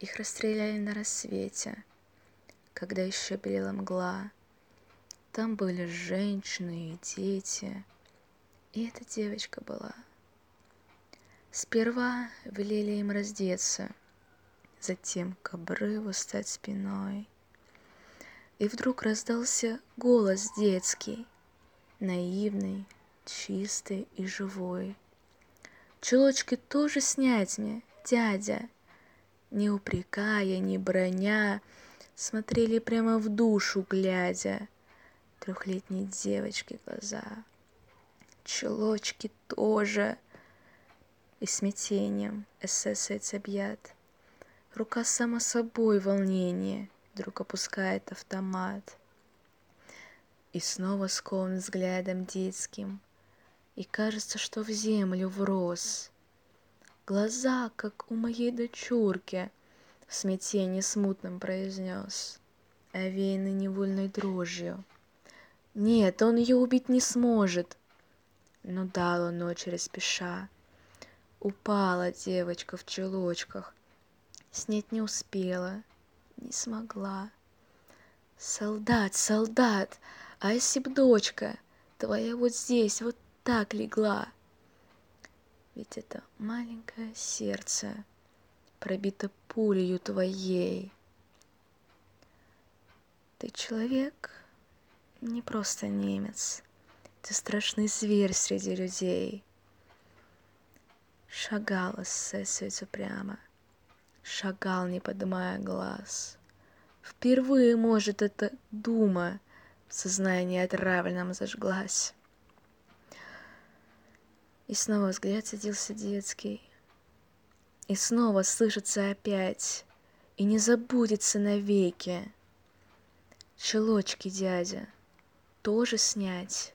Их расстреляли на рассвете, когда еще белела мгла. Там были женщины и дети, и эта девочка была. Сперва велели им раздеться, затем к обрыву стать спиной. И вдруг раздался голос детский, наивный, чистый и живой. Чулочки тоже снять мне, дядя? Не упрекая, не броня, смотрели прямо в душу, глядя, трехлетней девочки глаза. Чулочки тоже. И смятением эсэсовец объят. Рука сама собой в волнении вдруг опускает автомат. И снова скован взглядом детским, и кажется, что в землю врос. Глаза, как у моей дочурки, в смятении смутном произнес, овеянный невольной дрожью. Нет, он ее убить не сможет. Но дал он очередь спеша. Упала девочка в чулочках, снять не успела, не смогла. Солдат, солдат, а если б дочка твоя вот здесь вот так легла? Ведь это маленькое сердце пробито пулею твоей. Ты человек, не просто немец, ты страшный зверь среди людей. Шагал эсэсовец упрямо, шагал, не поднимая глаз. Впервые, может, эта дума в сознании отравленном зажглась. И снова взгляд садился детский, и снова слышится опять, и не забудется навеки. Чулочки, дядя, тоже снять?